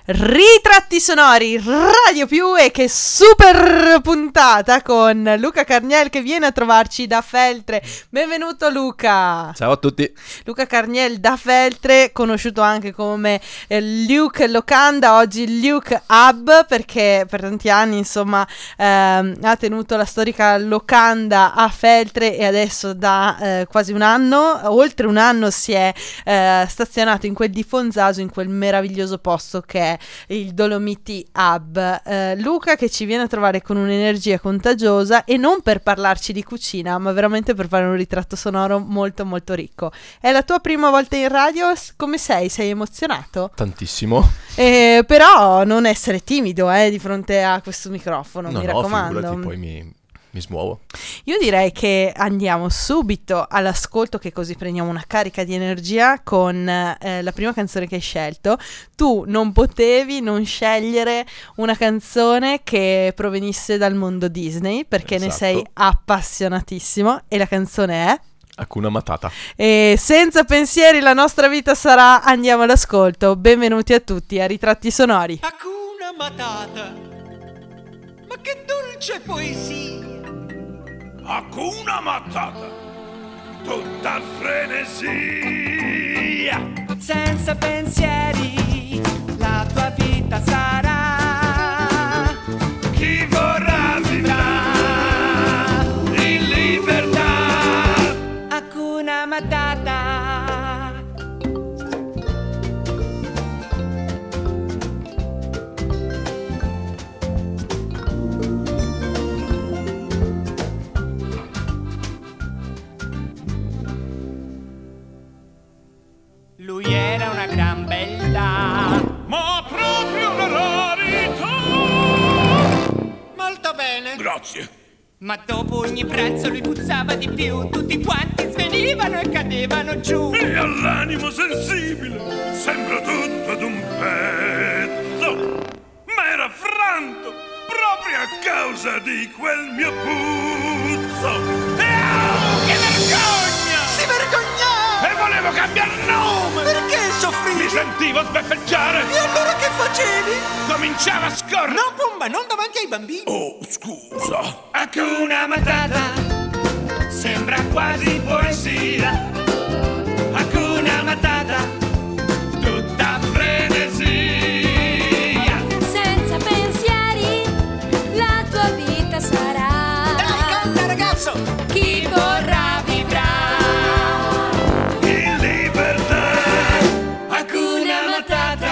Ritratti sonori Radio Più, e che super puntata con Luca Carniel che viene a trovarci da Feltre. Benvenuto Luca. Ciao a tutti. Luca Carniel da Feltre, conosciuto anche come Luke Locanda, oggi Luke Hub, perché per tanti anni insomma ha tenuto la storica locanda a Feltre e adesso da quasi un anno, oltre un anno, si è stazionato in quel di Fonzaso, in quel meraviglioso posto che è il Dolomiti Hub. Luca che ci viene a trovare con un'energia contagiosa, e non per parlarci di cucina, ma veramente per fare un ritratto sonoro molto molto ricco. È la tua prima volta in radio? Come sei? Sei emozionato? Tantissimo. Però non essere timido di fronte a questo microfono, mi raccomando. Figurati, poi mi smuovo. Io direi che andiamo subito all'ascolto, che così prendiamo una carica di energia con la prima canzone che hai scelto. Tu non potevi non scegliere una canzone che provenisse dal mondo Disney, perché ne sei appassionatissimo, e la canzone è Hakuna Matata. E senza pensieri la nostra vita sarà. Andiamo all'ascolto. Benvenuti a tutti a Ritratti Sonori. Hakuna Matata, ma che dolce poesia! Hakuna Matata, tutta frenesia. Senza pensieri la tua vita sarà. Chi vorrà vivrà in libertà. Hakuna Matata. Lui era una gran beltà, Ma proprio una rarità. molto bene, Grazie. ma dopo ogni pranzo lui puzzava di più. Tutti quanti svenivano e cadevano giù. E all'animo sensibile sembra tutto ad un pezzo. Ma era franto proprio a causa di quel mio puzzo. E che vergogna! Si vergognava! E volevo cambiare nome! Perché Mi soffrivi? sentivo sbeffeggiare! E allora che facevi? Cominciava a scorrere! No, bomba, non davanti ai bambini. Oh, scusa! Hakuna Matata sembra quasi poesia. Hakuna Matata, tutta frenesia. Senza pensieri la tua vita sarà. Dai, canta ragazzo! Chi vorrà vivrà. In libertà. Hakuna Matata.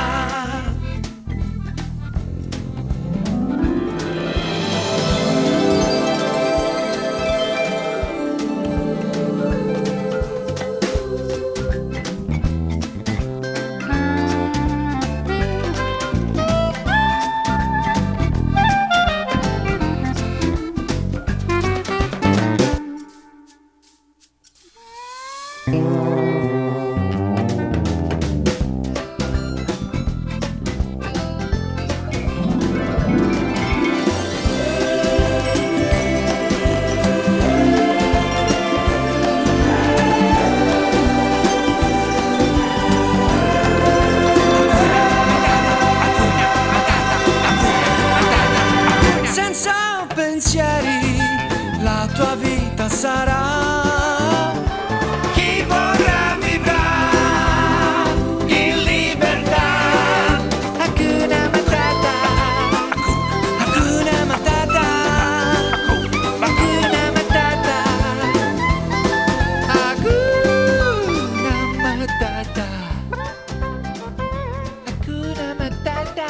Senza pensieri la tua vita sarà. Chi vorrà vivrà in libertà. Hakuna Matata. Hakuna Matata. Hakuna Matata. Hakuna Matata. Hakuna Matata.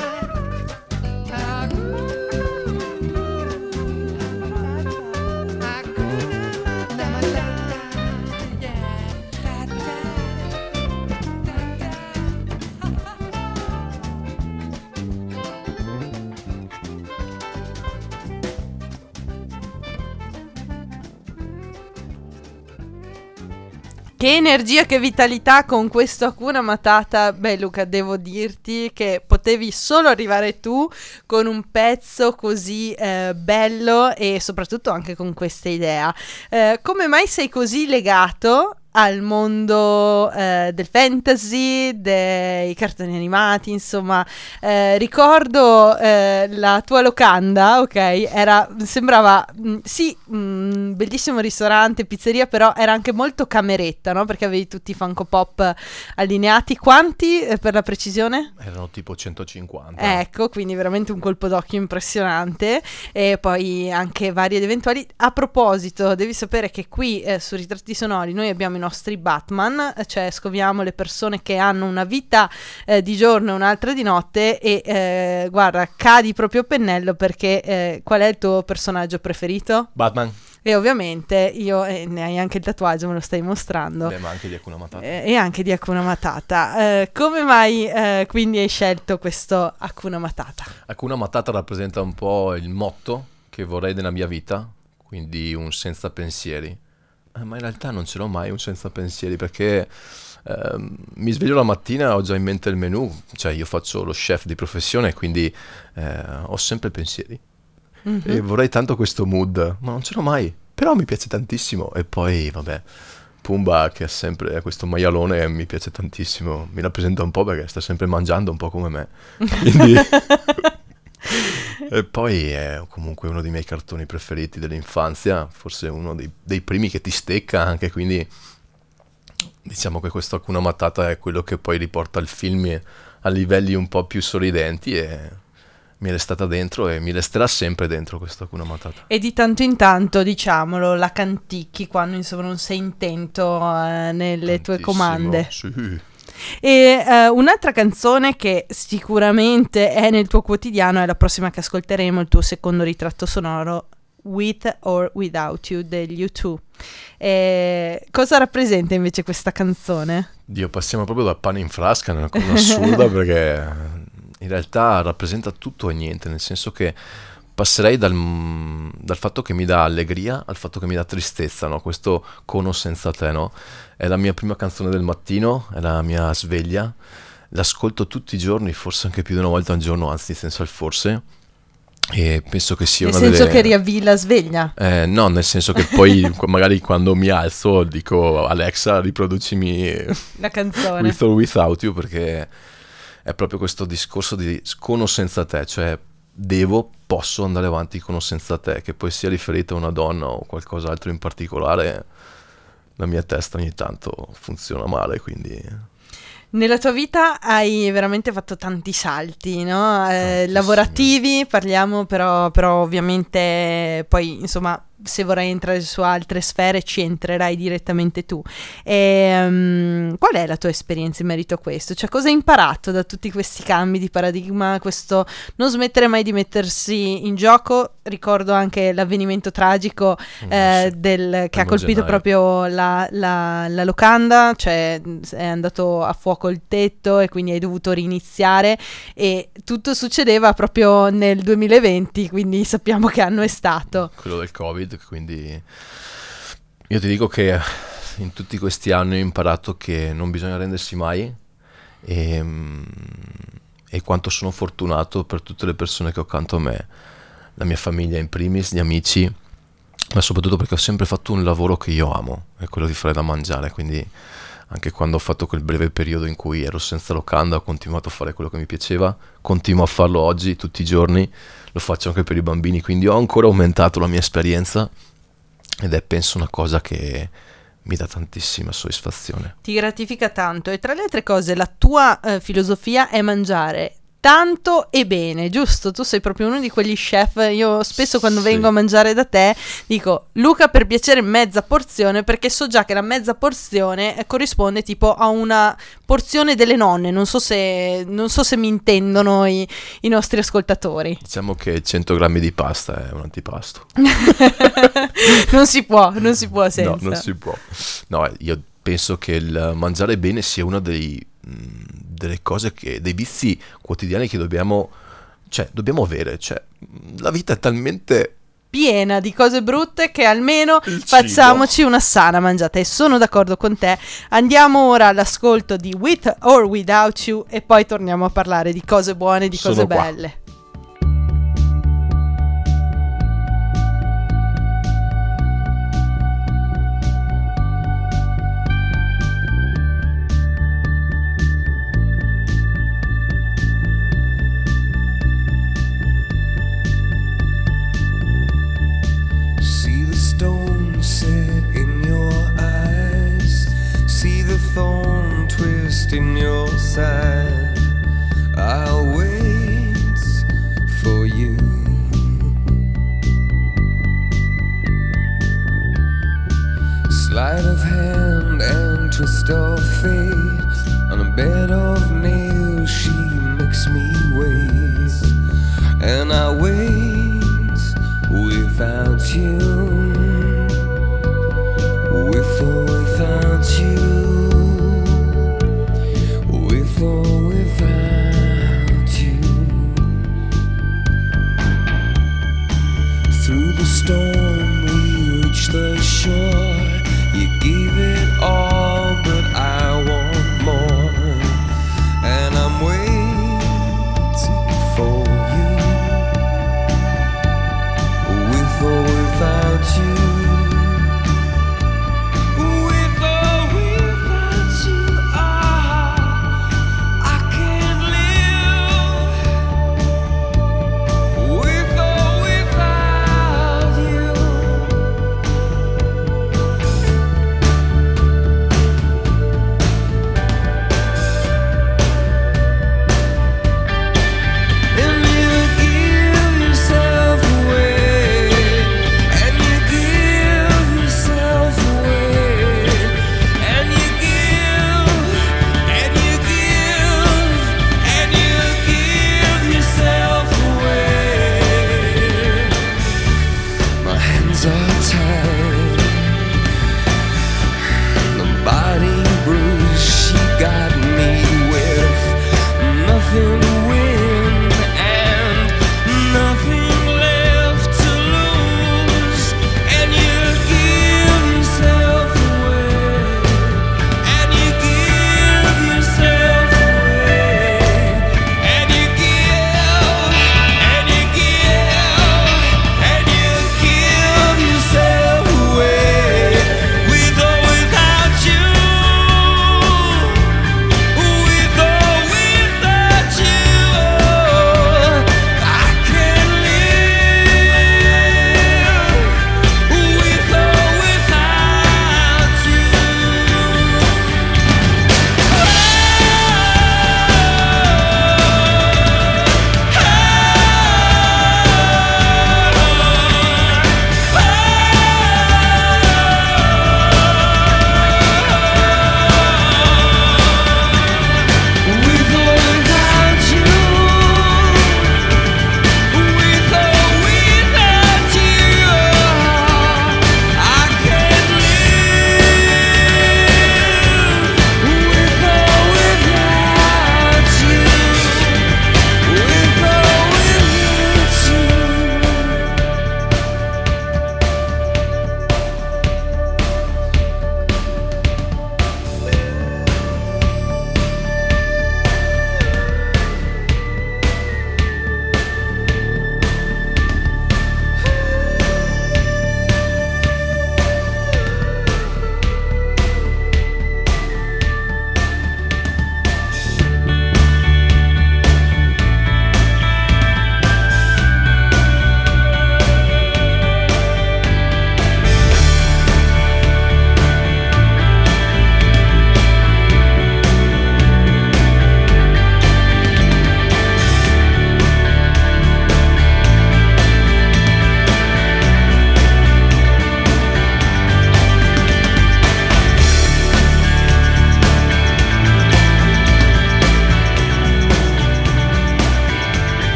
Che energia, che vitalità con questo Hakuna Matata. Beh Luca, devo dirti che potevi solo arrivare tu con un pezzo così bello, e soprattutto anche con questa idea. Come mai sei così legato al mondo del fantasy, dei cartoni animati, insomma. Ricordo la tua locanda, ok? Sembrava bellissimo ristorante, pizzeria, però era anche molto cameretta, no? Perché avevi tutti i Funko Pop allineati. Quanti per la precisione? Erano tipo 150. Ecco, quindi veramente un colpo d'occhio impressionante. E poi anche vari ed eventuali. A proposito, devi sapere che qui su Ritratti Sonori noi abbiamo i nostri Batman, cioè scoviamo le persone che hanno una vita di giorno e un'altra di notte, e guarda, cadi proprio a pennello, perché qual è il tuo personaggio preferito? Batman. E ovviamente ne hai anche il tatuaggio, me lo stai mostrando. Beh, ma anche di Hakuna Matata. E anche di Hakuna Matata. Come mai quindi hai scelto questo Hakuna Matata? Hakuna Matata rappresenta un po' il motto che vorrei nella mia vita, quindi un senza pensieri. Ma in realtà non ce l'ho mai un senza pensieri, perché mi sveglio la mattina e ho già in mente il menù. Cioè, io faccio lo chef di professione, quindi ho sempre pensieri. E vorrei tanto questo mood, ma non ce l'ho mai. Però mi piace tantissimo. E poi, vabbè, Pumba, che ha sempre questo maialone, mi piace tantissimo. Mi rappresenta un po' perché sta sempre mangiando un po' come me. Quindi... E poi è comunque uno dei miei cartoni preferiti dell'infanzia, forse uno dei primi che ti stecca anche, quindi diciamo che questo Hakuna Matata è quello che poi riporta il film a livelli un po' più sorridenti, e mi è restata dentro e mi resterà sempre dentro questo Hakuna Matata. E di tanto in tanto, diciamolo, la canticchi quando insomma non sei intento nelle tue comande. Sì. E un'altra canzone che sicuramente è nel tuo quotidiano è la prossima che ascolteremo, il tuo secondo ritratto sonoro, With or Without You degli U2. Cosa rappresenta invece questa canzone? Dio, passiamo proprio da pane in frasca, è una cosa assurda perché in realtà rappresenta tutto e niente, nel senso che passerei dal fatto che mi dà allegria al fatto che mi dà tristezza, no? Questo Con o senza te, no? È la mia prima canzone del mattino, è la mia sveglia, l'ascolto tutti i giorni, forse anche più di una volta al giorno, anzi senza il forse, e penso che sia nel una senso delle... che riavvii la sveglia? No, nel senso che poi magari quando mi alzo dico Alexa, riproducimi La canzone. With or Without You, perché è proprio questo discorso di con o senza te, cioè posso andare avanti con o senza te, che poi sia riferito a una donna o qualcos'altro in particolare. La mia testa ogni tanto funziona male, quindi... Nella tua vita hai veramente fatto tanti salti, no? Lavorativi, parliamo, però ovviamente poi, insomma, se vorrai entrare su altre sfere ci entrerai direttamente tu. Qual è la tua esperienza in merito a questo? Cioè, cosa hai imparato da tutti questi cambi di paradigma, questo non smettere mai di mettersi in gioco? Ricordo anche l'avvenimento tragico che ha colpito proprio la locanda, cioè è andato a fuoco il tetto e quindi hai dovuto riniziare, e tutto succedeva proprio nel 2020, quindi sappiamo che anno è stato. Quello del Covid, quindi io ti dico che in tutti questi anni ho imparato che non bisogna arrendersi mai, e quanto sono fortunato per tutte le persone che ho accanto a me, la mia famiglia in primis, gli amici, ma soprattutto perché ho sempre fatto un lavoro che io amo, è quello di fare da mangiare, quindi anche quando ho fatto quel breve periodo in cui ero senza locanda ho continuato a fare quello che mi piaceva, continuo a farlo oggi tutti i giorni, lo faccio anche per i bambini, quindi ho ancora aumentato la mia esperienza, ed è penso una cosa che mi dà tantissima soddisfazione. Ti gratifica tanto, e tra le altre cose la tua filosofia è mangiare tanto e bene, giusto? Tu sei proprio uno di quegli chef. Io spesso quando vengo a mangiare da te dico: Luca, per piacere mezza porzione, perché so già che la mezza porzione corrisponde tipo a una porzione delle nonne. Non so se mi intendono i nostri ascoltatori. Diciamo che 100 grammi di pasta è un antipasto. non si può senza. No, non si può. No, io penso che il mangiare bene sia una delle cose dei vizi quotidiani che dobbiamo avere. Cioè, la vita è talmente piena di cose brutte che almeno facciamoci una sana mangiata, e sono d'accordo con te. Andiamo ora all'ascolto di With or Without You e poi torniamo a parlare di cose buone, di cose belle. without you, with or without you, with or without you. Through the storm